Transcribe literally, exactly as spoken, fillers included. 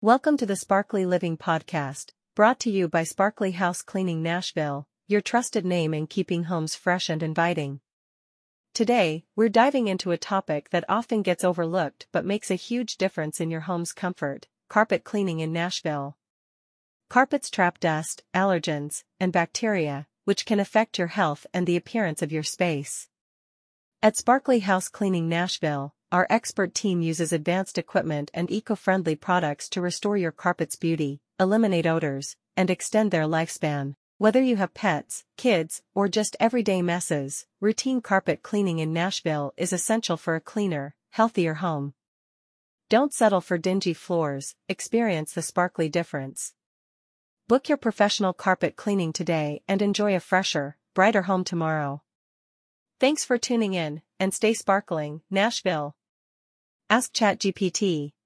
Welcome to the Sparkly Living Podcast, brought to you by Sparkly House Cleaning Nashville, your trusted name in keeping homes fresh and inviting. Today, we're diving into a topic that often gets overlooked but makes a huge difference in your home's comfort: carpet cleaning in Nashville. Carpets trap dust, allergens, and bacteria, which can affect your health and the appearance of your space. At Sparkly House Cleaning Nashville, our expert team uses advanced equipment and eco-friendly products to restore your carpet's beauty, eliminate odors, and extend their lifespan. Whether you have pets, kids, or just everyday messes, routine carpet cleaning in Nashville is essential for a cleaner, healthier home. Don't settle for dingy floors, experience the sparkly difference. Book your professional carpet cleaning today and enjoy a fresher, brighter home tomorrow. Thanks for tuning in, and stay sparkling, Nashville. Ask ChatGPT.